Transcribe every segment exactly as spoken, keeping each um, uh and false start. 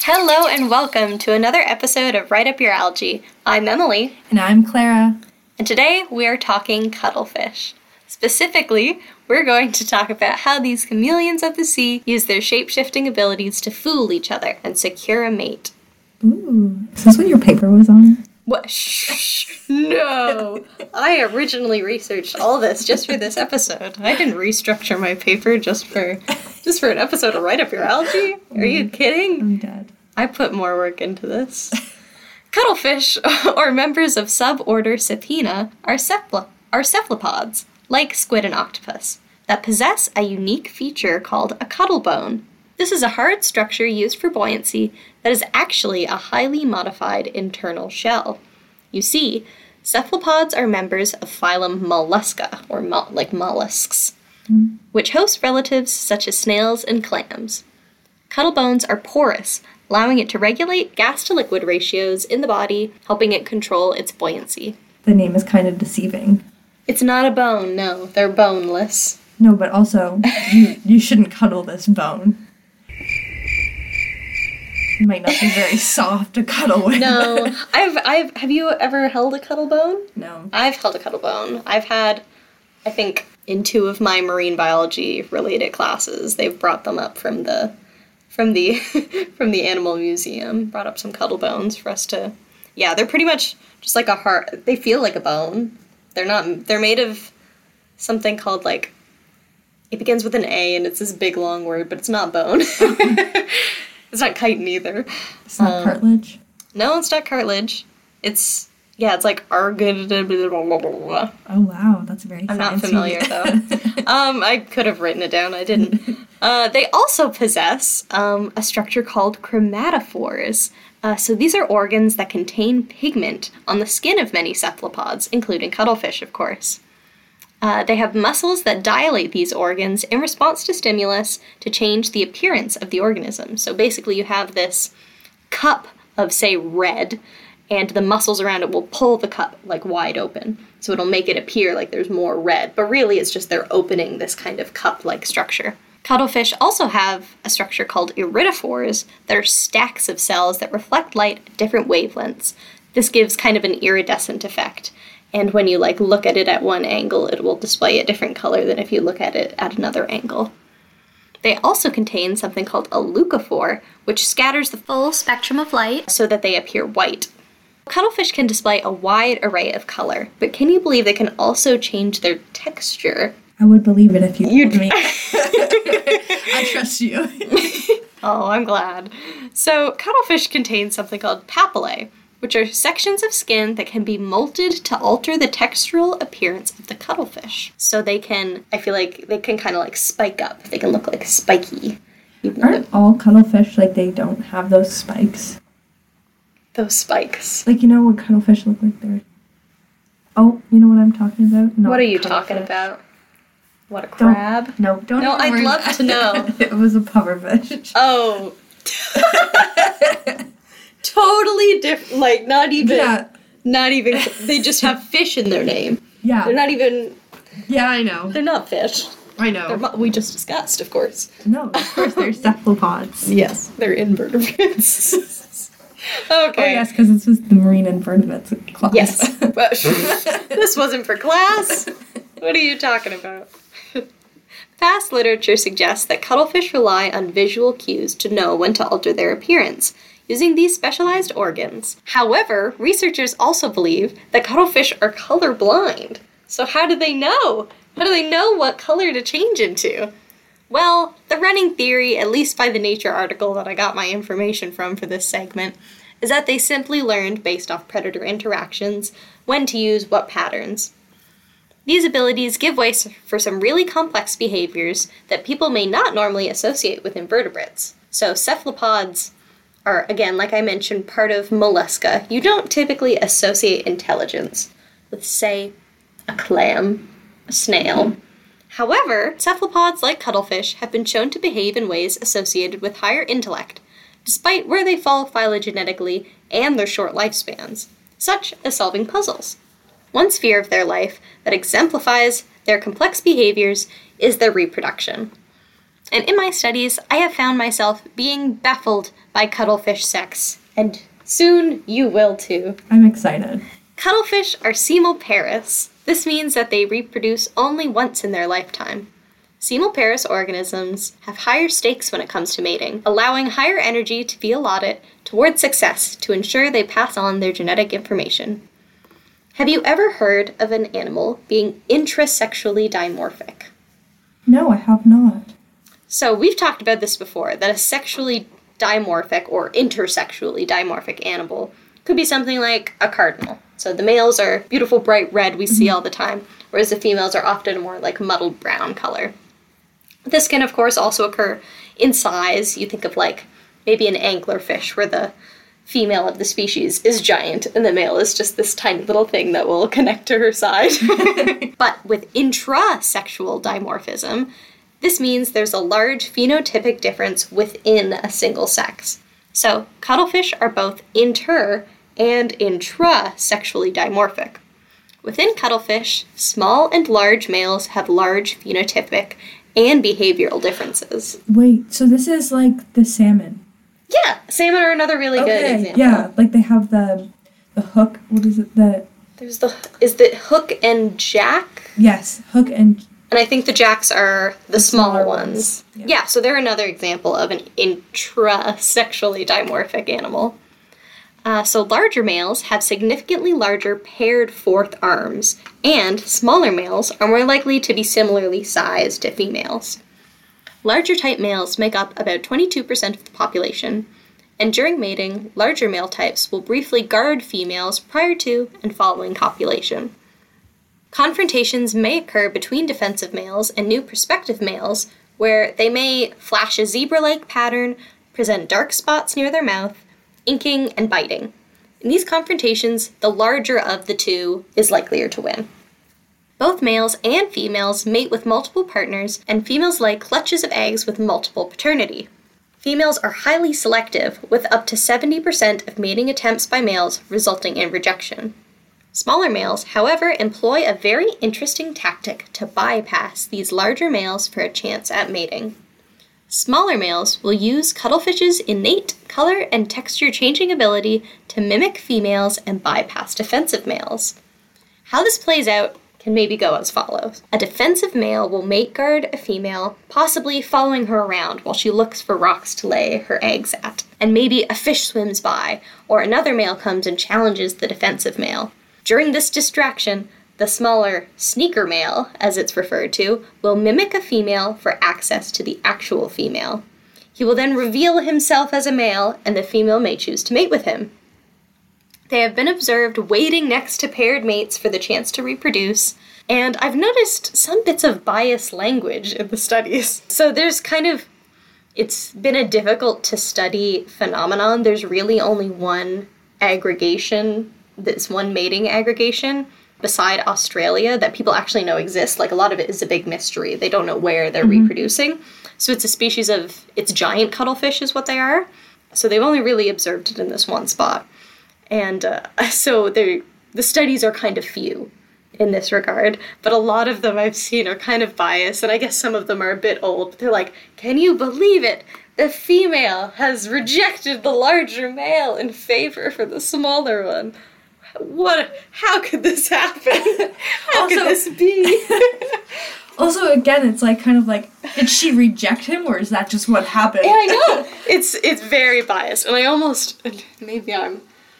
Hello and welcome to another episode of Write Up Your Algae. I'm Emily. And I'm Clara. And today we are talking cuttlefish. Specifically, we're going to talk about how these chameleons of the sea use their shape-shifting abilities to fool each other and secure a mate. Ooh, is this what your paper was on? What? Shh! No! I originally researched all this just for this episode. I didn't restructure my paper just for just for an episode of Write Up Your Algae. Are you kidding? I'm dead. I put more work into this. Cuttlefish, or members of suborder Sapina, are, cephala- are cephalopods, like squid and octopus, that possess a unique feature called a cuttle bone. This is a hard structure used for buoyancy that is actually a highly modified internal shell. You see, cephalopods are members of phylum Mollusca, or mo- like mollusks, mm. which host relatives such as snails and clams. Cuttle bones are porous, allowing it to regulate gas-to-liquid ratios in the body, helping it control its buoyancy. The name is kind of deceiving. It's not a bone, no. They're boneless. No, but also, you, you shouldn't cuddle this bone. It might not be very soft to cuddle with. No. I've, I've, have you ever held a cuttle bone? No. I've held a cuttle bone. I've had, I think, in two of my marine biology-related classes, they've brought them up from the... From the from the animal museum, brought up some cuttle bones for us to, yeah, they're pretty much just like a heart. They feel like a bone. They're not. They're made of something called like. It begins with an A, and it's this big long word, but it's not bone. It's not chitin either. It's not um, cartilage. No, it's not cartilage. It's yeah, it's like argid. Oh wow, that's very. I'm sciencey. not familiar though. um, I could have written it down. I didn't. Uh, they also possess um, a structure called chromatophores. Uh, so these are organs that contain pigment on the skin of many cephalopods, including cuttlefish, of course. Uh, they have muscles that dilate these organs in response to stimulus to change the appearance of the organism. So basically you have this cup of, say, red, and the muscles around it will pull the cup, like, wide open. So it'll make it appear like there's more red, but really it's just they're opening this kind of cup-like structure. Cuttlefish also have a structure called iridophores that are stacks of cells that reflect light at different wavelengths. This gives kind of an iridescent effect, and when you like look at it at one angle, it will display a different color than if you look at it at another angle. They also contain something called a leucophore, which scatters the full spectrum of light so that they appear white. Cuttlefish can display a wide array of color, but can you believe they can also change their texture? I would believe it if you You'd told me. I trust you. Oh, I'm glad. So, cuttlefish contain something called papillae, which are sections of skin that can be molted to alter the textural appearance of the cuttlefish. So they can, I feel like, they can kind of like spike up. They can look like spiky. Aren't all cuttlefish, like, they don't have those spikes? Those spikes. Like, you know what cuttlefish look like they're... Oh, you know what I'm talking about? Not what are you talking about? What, a crab? Don't, no, don't. No, I'd love that. to know. It was a pufferfish. Oh. Totally different. Like, not even. Yeah. Not even. They just have fish in their name. Yeah. They're not even. Yeah, I know. They're not fish. I know. They're, we just discussed, of course. No, of course they're cephalopods. Yes, they're invertebrates. Okay. Oh, yes, because this was the marine invertebrates class. Yes. But this wasn't for class. What are you talking about? Past literature suggests that cuttlefish rely on visual cues to know when to alter their appearance, using these specialized organs. However, researchers also believe that cuttlefish are colorblind. So how do they know? How do they know what color to change into? Well, the running theory, at least by the Nature article that I got my information from for this segment, is that they simply learned, based off predator interactions, when to use what patterns. These abilities give way for some really complex behaviors that people may not normally associate with invertebrates. So cephalopods are, again, like I mentioned, part of Mollusca. You don't typically associate intelligence with, say, a clam, a snail. However, cephalopods, like cuttlefish, have been shown to behave in ways associated with higher intellect, despite where they fall phylogenetically and their short lifespans, such as solving puzzles. One sphere of their life that exemplifies their complex behaviors is their reproduction. And in my studies, I have found myself being baffled by cuttlefish sex. And soon you will too. I'm excited. Cuttlefish are semelparous. This means that they reproduce only once in their lifetime. Semelparous organisms have higher stakes when it comes to mating, allowing higher energy to be allotted toward success to ensure they pass on their genetic information. Have you ever heard of an animal being intrasexually dimorphic? No, I have not. So we've talked about this before, that a sexually dimorphic or intersexually dimorphic animal could be something like a cardinal. So the males are beautiful bright red we see all the time, whereas the females are often more like muddled brown color. This can, of course, also occur in size. You think of like maybe an anglerfish where the female of the species is giant and the male is just this tiny little thing that will connect to her side. But with intrasexual dimorphism, this means there's a large phenotypic difference within a single sex. So cuttlefish are both inter- and intrasexually dimorphic. Within cuttlefish, small and large males have large phenotypic and behavioral differences. Wait, so this is like the salmon? Yeah, salmon are another really okay, good example. Yeah, like they have the the hook. What is it? The There's the is the hook and jack? Yes, hook and. And I think the jacks are the, the smaller, smaller ones. ones. Yeah. yeah, so they're another example of an intrasexually dimorphic animal. Uh, so larger males have significantly larger paired fourth arms, and smaller males are more likely to be similarly sized to females. Larger type males make up about twenty-two percent of the population, and during mating, larger male types will briefly guard females prior to and following copulation. Confrontations may occur between defensive males and new prospective males, where they may flash a zebra-like pattern, present dark spots near their mouth, inking, and biting. In these confrontations, the larger of the two is likelier to win. Both males and females mate with multiple partners, and females lay clutches of eggs with multiple paternity. Females are highly selective, with up to seventy percent of mating attempts by males resulting in rejection. Smaller males, however, employ a very interesting tactic to bypass these larger males for a chance at mating. Smaller males will use cuttlefish's innate color and texture changing ability to mimic females and bypass defensive males. How this plays out can maybe go as follows. A defensive male will mate guard a female, possibly following her around while she looks for rocks to lay her eggs at, and maybe a fish swims by, or another male comes and challenges the defensive male. During this distraction, the smaller sneaker male, as it's referred to, will mimic a female for access to the actual female. He will then reveal himself as a male, and the female may choose to mate with him. They have been observed waiting next to paired mates for the chance to reproduce, and I've noticed some bits of biased language in the studies. So there's kind of, it's been a difficult to study phenomenon. There's really only one aggregation, this one mating aggregation beside Australia that people actually know exists. Like, a lot of it is a big mystery. They don't know where they're mm-hmm. reproducing. So it's a species of, it's giant cuttlefish is what they are. So they've only really observed it in this one spot. And uh, so the studies are kind of few in this regard, but a lot of them I've seen are kind of biased, and I guess some of them are a bit old. They're like, can you believe it? The female has rejected the larger male in favor for the smaller one. What? How could this happen? How also, could this be? Also, again, it's like kind of like, did she reject him, or is that just what happened? Yeah, I know. It's it's very biased, and I almost maybe I'm.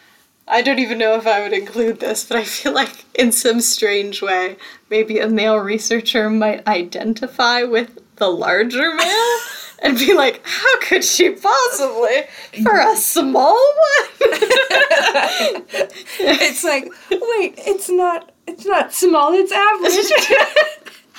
I don't even know if I would include this, but I feel like in some strange way, maybe a male researcher might identify with the larger male and be like, how could she possibly for a small one? It's like, wait, it's not, it's not small, it's average.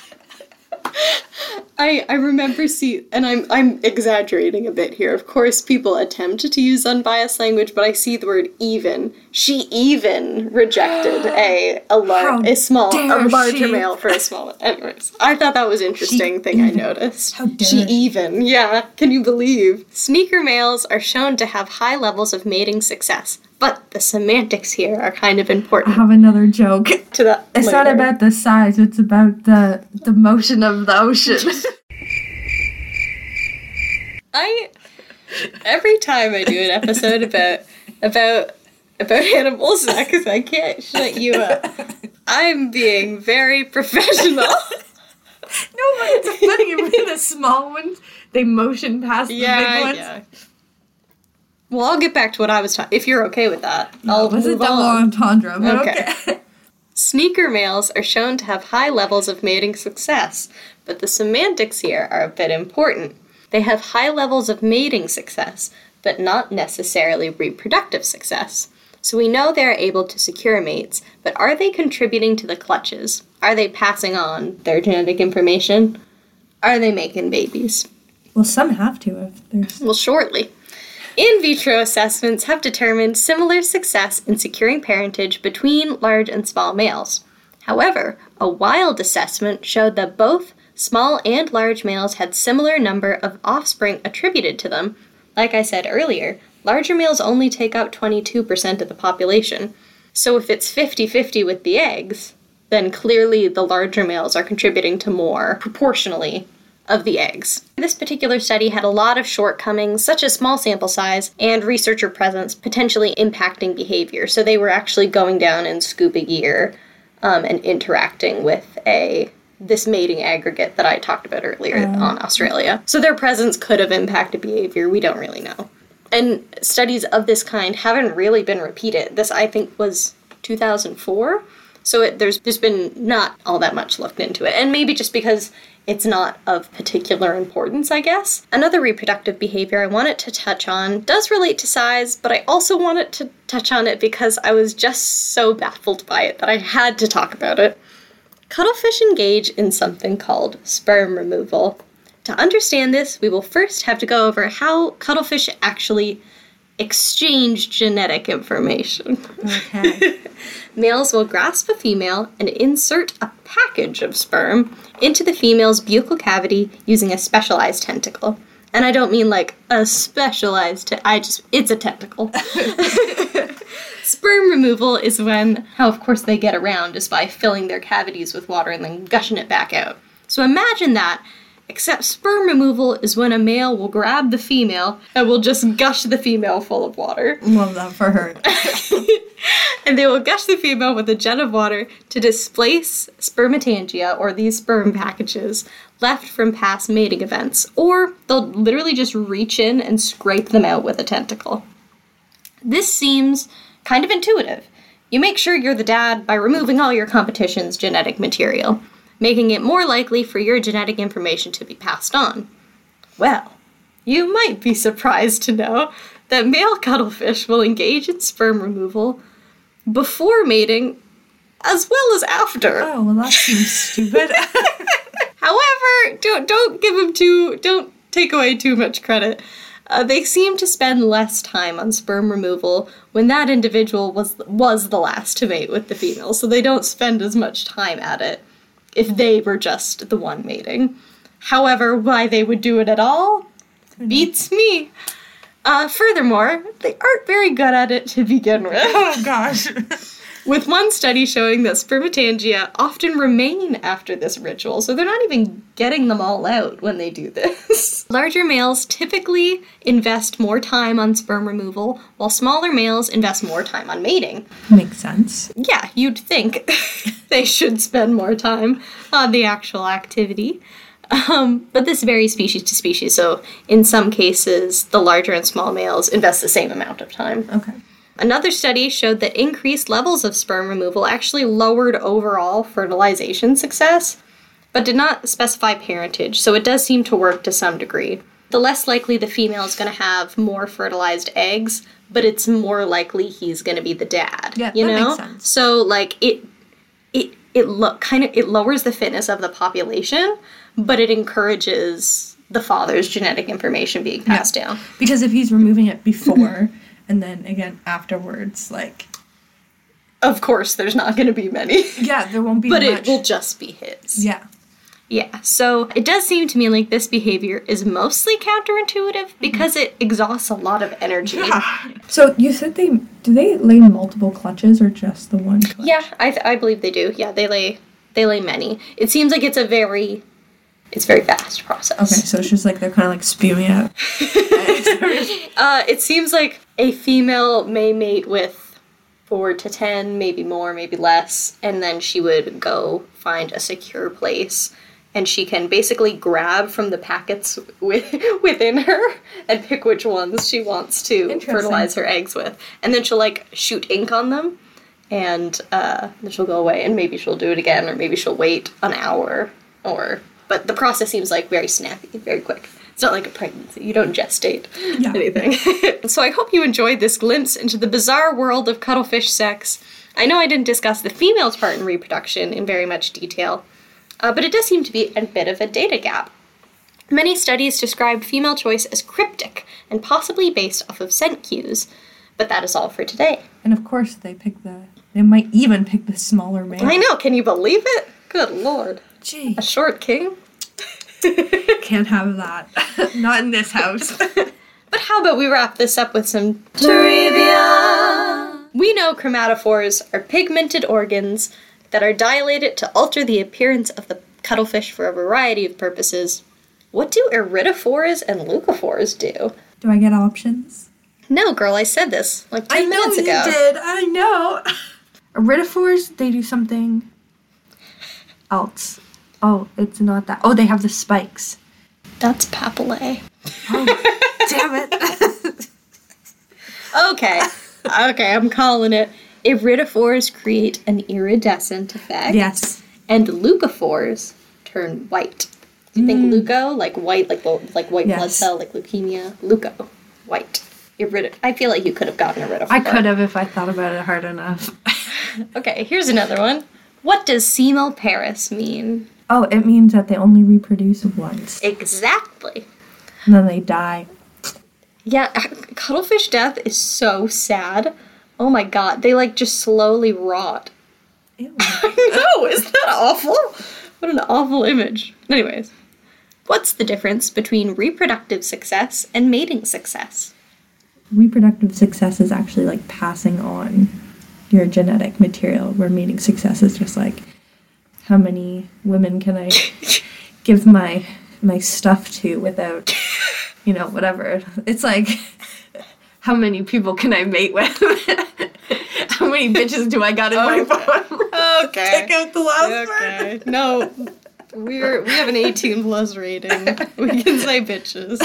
I I remember see, and I'm I'm exaggerating a bit here. Of course, people attempt to use unbiased language, but I see the word even. She even rejected a a large, a small, a larger she? male for a small one. Anyways, I thought that was an interesting she thing even. I noticed. How dare she even? Yeah, can you believe? Sneaker males are shown to have high levels of mating success. But the semantics here are kind of important. I have another joke. To that It's later. not about the size, it's about the the motion of the ocean. I every time I do an episode about about about animal sex, I can't shut you up. I'm being very professional. No, but it's funny. Even the small ones, they motion past yeah, the big ones. Yeah. Well, I'll get back to what I was talking. If you're okay with that, No, I'll was move a double on. entendre, but Okay. okay. Sneaker males are shown to have high levels of mating success, but the semantics here are a bit important. They have high levels of mating success, but not necessarily reproductive success. So we know they're able to secure mates, but are they contributing to the clutches? Are they passing on their genetic information? Are they making babies? Well, some have to if there's... Well, shortly. In vitro assessments have determined similar success in securing parentage between large and small males. However, a wild assessment showed that both small and large males had similar number of offspring attributed to them. Like I said earlier, larger males only take up twenty-two percent of the population. So if it's fifty-fifty with the eggs, then clearly the larger males are contributing to more, proportionally, of the eggs. This particular study had a lot of shortcomings, such as small sample size and researcher presence potentially impacting behavior. So they were actually going down in scuba gear um, and interacting with a this mating aggregate that I talked about earlier um. on Australia. So their presence could have impacted behavior. We don't really know. And studies of this kind haven't really been repeated. This, I think, was two thousand four. So it, there's there's been not all that much looked into it. And maybe just because it's not of particular importance, I guess. Another reproductive behavior I wanted to touch on does relate to size, but I also wanted to touch on it because I was just so baffled by it that I had to talk about it. Cuttlefish engage in something called sperm removal. To understand this, we will first have to go over how cuttlefish actually exchange genetic information. Okay. Males will grasp a female and insert a package of sperm into the female's buccal cavity using a specialized tentacle. And I don't mean like a specialized, te- I just, it's a tentacle. Sperm removal is when, how of course they get around is by filling their cavities with water and then gushing it back out. So imagine that, except sperm removal is when a male will grab the female and will just gush the female full of water. Love that for her. And they will gush the female with a jet of water to displace spermatangia, or these sperm packages, left from past mating events. Or they'll literally just reach in and scrape them out with a tentacle. This seems kind of intuitive. You make sure you're the dad by removing all your competition's genetic material, making it more likely for your genetic information to be passed on. Well, you might be surprised to know that male cuttlefish will engage in sperm removal before mating as well as after. Oh, well that seems stupid. However, don't don't give them too, don't take away too much credit. Uh, they seem to spend less time on sperm removal when that individual was was the last to mate with the female, so they don't spend as much time at it if they were just the one mating. However, why they would do it at all beats me. Uh, furthermore, they aren't very good at it to begin with. Oh, gosh. With one study showing that spermatangia often remain after this ritual, so they're not even getting them all out when they do this. Larger males typically invest more time on sperm removal, while smaller males invest more time on mating. Makes sense. Yeah, you'd think they should spend more time on the actual activity. Um, but this varies species to species, so in some cases, the larger and small males invest the same amount of time. Okay. Another study showed that increased levels of sperm removal actually lowered overall fertilization success, but did not specify parentage, so it does seem to work to some degree. The less likely the female is going to have more fertilized eggs, but it's more likely he's going to be the dad. Yeah, you that know? makes sense. So, like, it it it lo- kind of it lowers the fitness of the population, but it encourages the father's genetic information being passed yeah. down. Because if he's removing it before and then again afterwards, like, of course, there's not going to be many. Yeah, there won't be but much. But it will just be his. Yeah. Yeah, so it does seem to me like this behavior is mostly counterintuitive because mm-hmm. it exhausts a lot of energy. Yeah. So you said they, do they lay multiple clutches or just the one clutch? Yeah, I th- I believe they do. Yeah, they lay they lay many. It seems like it's a very It's a very fast process. Okay, so it's just like they're kind of like spewing out. uh, it seems like a female may mate with four to ten, maybe more, maybe less, and then she would go find a secure place, and she can basically grab from the packets with, within her and pick which ones she wants to fertilize her eggs with. And then she'll, like, shoot ink on them, and uh, then she'll go away, and maybe she'll do it again, or maybe she'll wait an hour, or... But the process seems, like, very snappy, very quick. It's not like a pregnancy. You don't gestate yeah. anything. So I hope you enjoyed this glimpse into the bizarre world of cuttlefish sex. I know I didn't discuss the female's part in reproduction in very much detail, uh, but it does seem to be a bit of a data gap. Many studies describe female choice as cryptic and possibly based off of scent cues, but that is all for today. And of course they pick the... They might even pick the smaller male. I know, can you believe it? Good lord. Gee. A short king? Can't have that. Not in this house. But how about we wrap this up with some trivia? We know chromatophores are pigmented organs that are dilated to alter the appearance of the cuttlefish for a variety of purposes. What do iridophores and leucophores do? Do I get options? No, girl, I said this like ten I minutes know ago. you did. I know. Iridophores, they do something else. Oh, it's not that. Oh, they have the spikes. That's papillae. Oh, damn it. Okay. Okay, I'm calling it. Iridophores create an iridescent effect. Yes. And leucophores turn white. Do you think Mm. leuco, like white, like like white Yes. blood cell, like leukemia? Leuco, white. Irido- I feel like you could have gotten iridophore. I could have if I thought about it hard enough. Okay, here's another one. What does semelparous mean? Oh, it means that they only reproduce once. Exactly. And then they die. Yeah, cuttlefish death is so sad. Oh my god, they like just slowly rot. Ew. I know, isn't that awful? What an awful image. Anyways, what's the difference between reproductive success and mating success? Reproductive success is actually like passing on your genetic material, where mating success is just like, how many women can I give my my stuff to without, you know, whatever. It's like, how many people can I mate with? How many bitches do I got in Okay. my phone? Okay. Take out the last Okay. word. No, we're we have an eighteen plus rating. We can say bitches.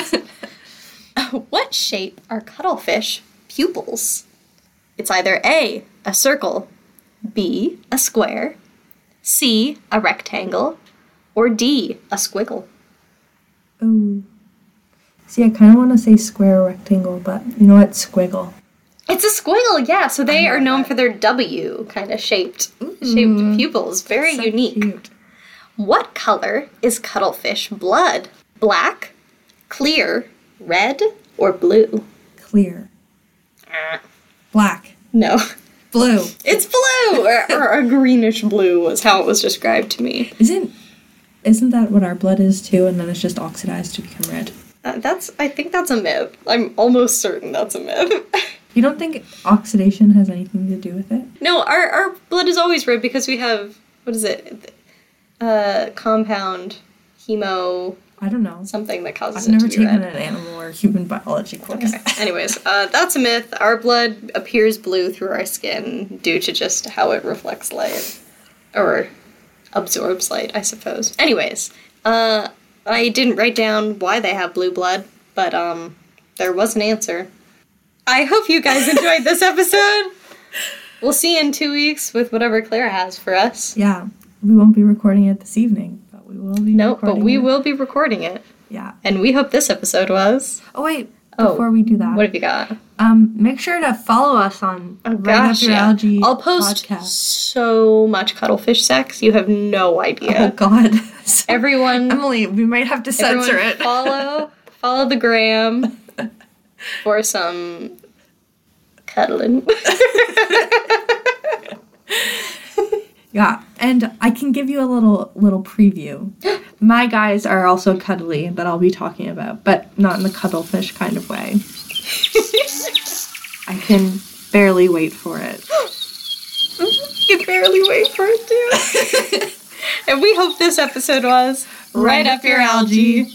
What shape are cuttlefish pupils? It's either A, a circle, B, a square, C, a rectangle, or D, a squiggle. Ooh. See, I kind of want to say square or rectangle, but you know what? Squiggle. It's a squiggle, yeah. So they I know are known that. for their W kind of shaped shaped Mm. pupils. Very So unique. cute. What color is cuttlefish blood? Black, clear, red, or blue? Clear. Uh, Black. no. Blue. It's blue! or, or a greenish blue was how it was described to me. Isn't isn't that what our blood is too? And then it's just oxidized to become red. Uh, that's, I think that's a myth. I'm almost certain that's a myth. You don't think oxidation has anything to do with it? No, our, our blood is always red because we have, what is it? Uh, compound hemo I don't know. something that causes I've it never to be taken red. an animal or human biology course. Okay. Anyways, uh, that's a myth. Our blood appears blue through our skin due to just how it reflects light. Or absorbs light, I suppose. Anyways, uh, I didn't write down why they have blue blood, but um, there was an answer. I hope you guys enjoyed this episode. We'll see you in two weeks with whatever Claire has for us. Yeah, we won't be recording it this evening, but we will be No, recording but we it. will be recording it. Yeah. And we hope this episode was. Oh, wait. Oh, Before we do that, What have you got? um, make sure to follow us on Oh Right gosh, Up Your yeah. Algae I'll post podcast. so much cuttlefish sex. You have no Oh, idea. God. So- Everyone, Emily, we might have to censor everyone it. follow, follow the gram for some cuddling. Yeah, and I can give you a little little preview. My guys are also cuddly that I'll be talking about, but not in the cuttlefish kind of way. I can barely wait for it. You can barely wait for it, too. And we hope this episode was right up your algae.